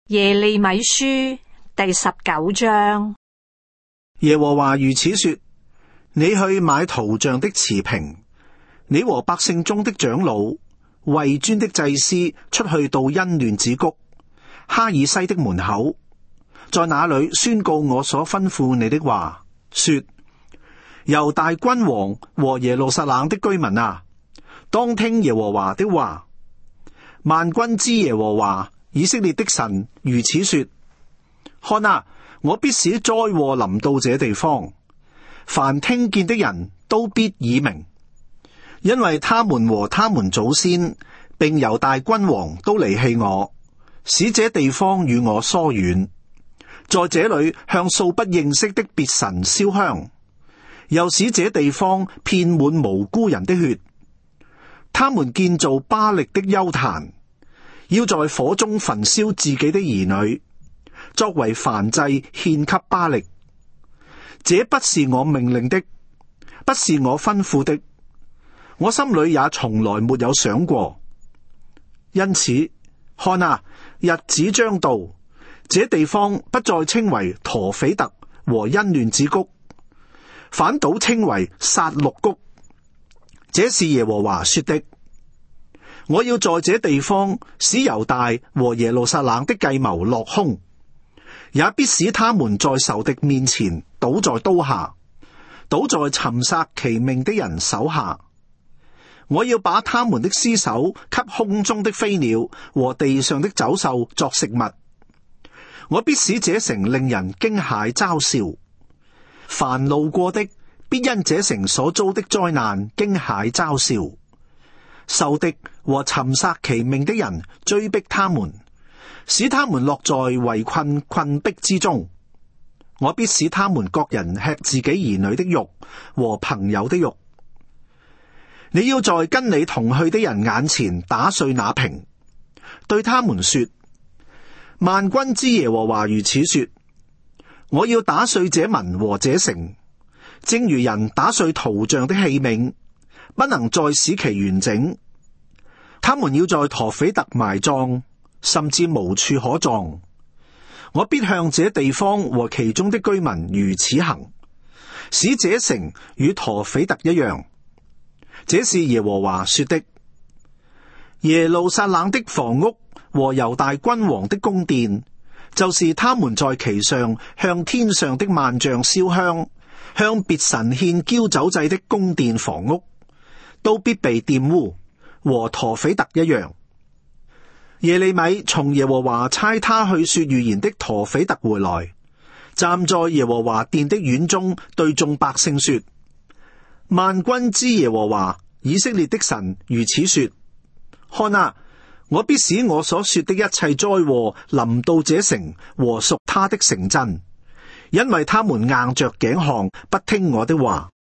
耶利米書第19章。 耶和華如此說：你去買陶匠的瓷瓶，你和百姓中的長老、位尊的祭司出去到欣嫩子谷哈爾西的門口，在那裏宣告我所吩咐你的話，說：猶大君王和耶路撒冷的居民啊，當聽耶和華的話。萬軍之耶和華以色列的神如此說：看啊，我必使災禍臨到這地方，凡聽見的人都必耳鳴，因為他們和他們祖先並猶大君王都離棄我，使這地方與我疏遠，在這裏向素不認識的別神燒香，又使這地方遍滿無辜人的血。他們建造巴力的邱壇，要在火中焚燒自己的兒女，作為燔祭獻給巴力。這不是我命令的，不是我吩咐的，我心裏也從來沒有想過。因此，看啊，日子將到，這地方不再稱為陀斐特和欣嫩子谷，反倒稱為殺戮谷。這是耶和華說的。我要在這地方使猶大和耶路撒冷的計謀落空，也必使他們在仇敵面前倒在刀下，倒在尋殺其命的人手下。我要把他們的屍首給空中的飛鳥和地上的走獸作食物。我必使這城令人驚駭嘲笑，凡路過的必因這城所遭的災難驚駭嘲笑。仇敵和尋殺其命的人追逼他們，使他們落在圍困困逼之中。我必使他們各人吃自己兒女的肉和朋友的肉。你要在跟你同去的人眼前打碎那瓶，對他們說：萬軍之耶和華如此說，我要打碎這民和這城，正如人打碎陶匠的器皿，不能再使其完整。他們要在陀斐特埋葬，甚至無處可葬。我必向這地方和其中的居民如此行，使這城與陀斐特一樣。這是耶和華說的。耶路撒冷的房屋和猶大君王的宮殿，就是他們在其上向天上的萬象燒香，向別神獻澆酒祭的宮殿房屋，都必被玷污，和陀斐特一樣。耶利米從耶和華差他去說預言的陀斐特回來，站在耶和華殿的院中，對眾百姓說：萬軍之耶和華以色列的神如此說：看啊，我必使我所說的一切災禍臨到這城和屬他的城鎮，因為他們硬着頸項不聽我的話。